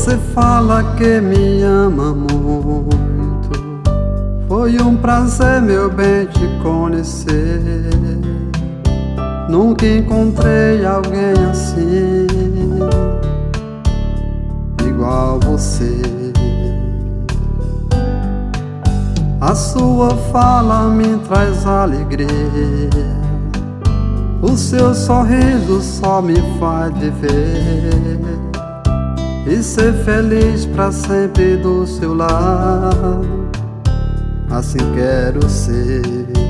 Você fala que me ama muito. Foi um prazer, meu bem, te conhecer. Nunca encontrei alguém assim, igual você. A sua fala me traz alegria. O seu sorriso só me faz viver e ser feliz pra sempre do seu lado. Assim quero ser.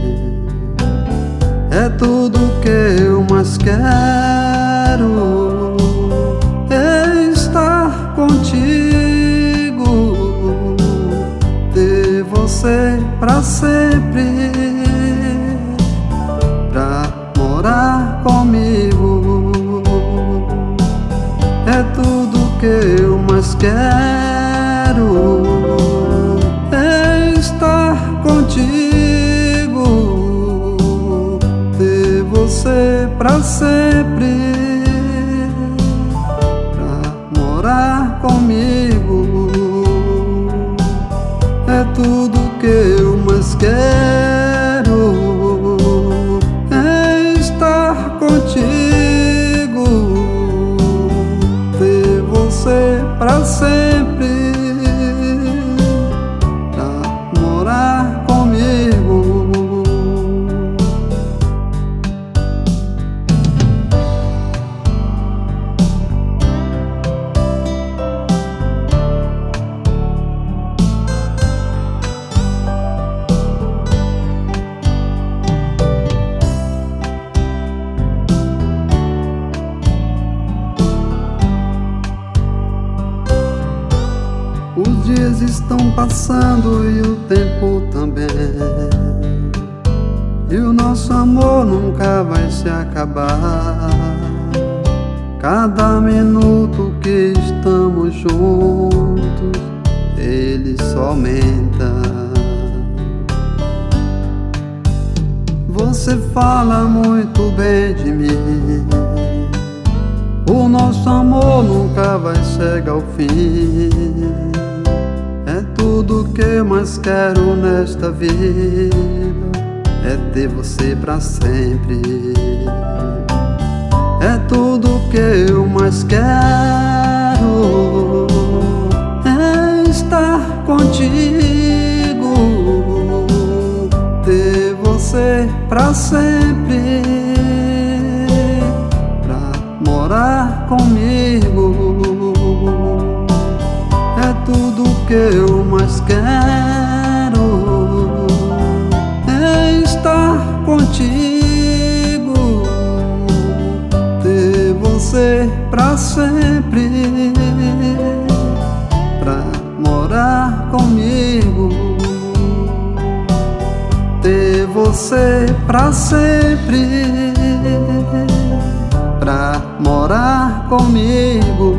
É tudo que eu mais quero, é estar contigo, ter você pra sempre, pra morar comigo. É tudo que eu mais quero, é estar contigo, ter você pra sempre, pra morar comigo. É tudo que eu mais quero, é estar contigo, ter você pra sempre, pra morar comigo. Os dias estão passando e o tempo também, e o nosso amor nunca vai se acabar. Cada minuto que estamos juntos, ele só aumenta. Você fala muito bem de mim. O nosso amor nunca vai chegar ao fim. É tudo que eu mais quero nesta vida, é ter você pra sempre. É tudo que eu mais quero, é estar contigo, ter você pra sempre, pra morar comigo. É tudo que eu mais quero, é estar contigo, ter você pra sempre, pra morar comigo. Ter você pra sempre, pra morar comigo.